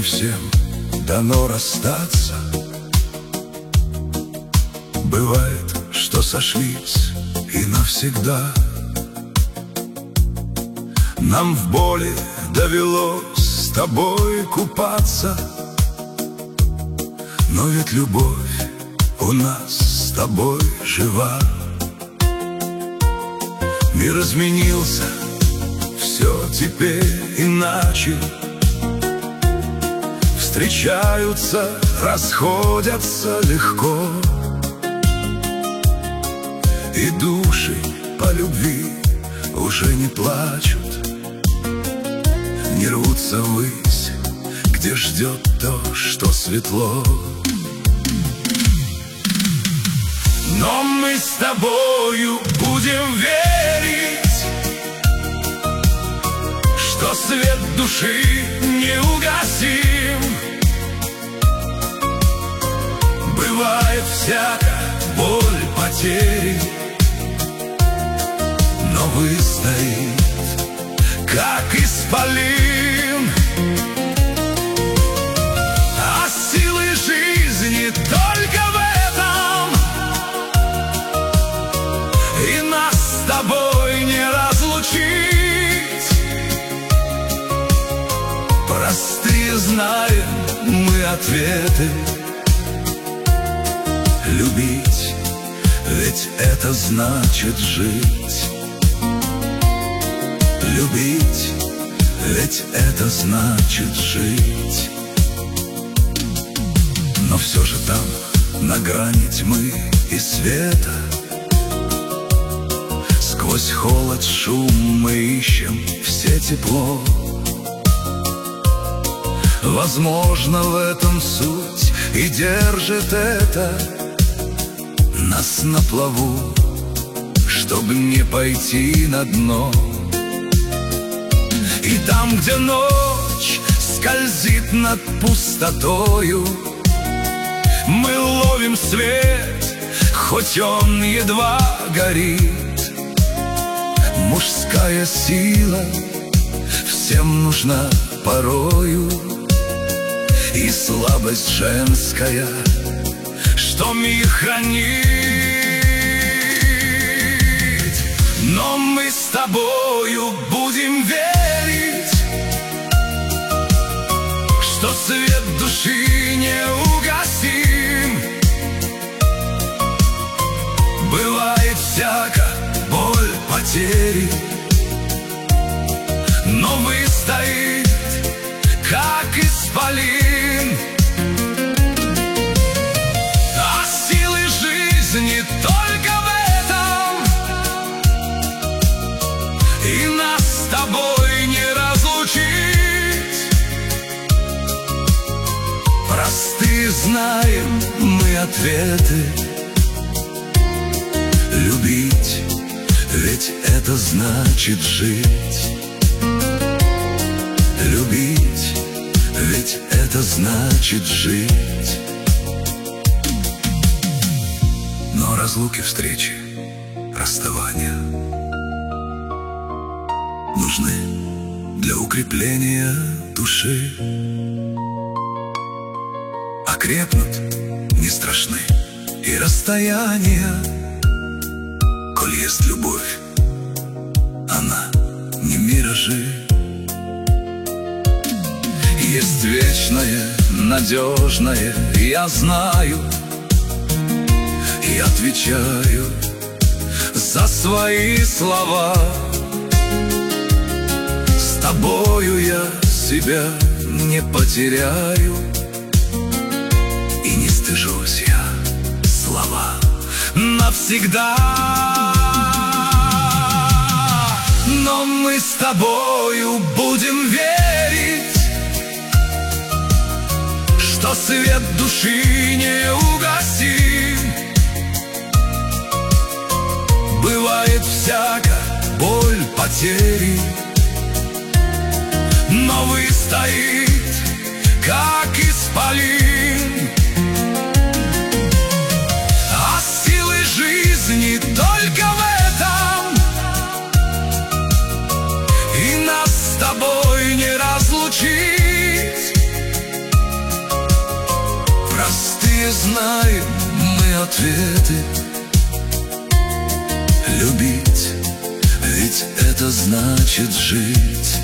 всем дано расстаться. Бывает, что сошлись и навсегда. Нам в боли довелось с тобой купаться, но ведь любовь у нас с тобой жива. Мир изменился, все теперь иначе. Встречаются, расходятся легко, и души по любви уже не плачут, не рвутся ввысь, где ждет то, что светло. Но мы с тобою будем верить, что свет души не угасим. Бывает всяко, боль, потери, но выстоит, как исполин. А силы жизни только в этом, и нас с тобой не разлучить. Простые знаем мы ответы. Любить, ведь это значит жить. Любить, ведь это значит жить. Но все же там, на грани тьмы и света, сквозь холод, шум мы ищем все тепло. Возможно, в этом суть и держит это нас на плаву, чтобы не пойти на дно. И там, где ночь скользит над пустотою, мы ловим свет, хоть он едва горит. Мужская сила всем нужна порою, и слабость женская, что мир хранит. Но мы с тобою будем верить, что свет души не угасим. Бывает всяко, боль, потери, но выстоит, как исполин. А силы жизни только в этом, и нас с тобой не разлучить. Простые знаем мы ответы. Любить, ведь это значит жить. Любить, ведь это значит жить. Но разлуки, встречи, расставания нужны для укрепления души. Окрепнут не страшны и расстояния, коль есть любовь, она не миражи. Есть вечное, надежное, я знаю, и отвечаю за свои слова. С тобою я себя не потеряю, и не стыжусь я слова навсегда. Но мы с тобою будем верить, что свет души не угасим. Бывает всяко, боль, потери, но выстоит, как исполин. А силы жизни только в этом, и нас с тобой не разлучить. многие знаем мы ответы. Любить, ведь это значит жить.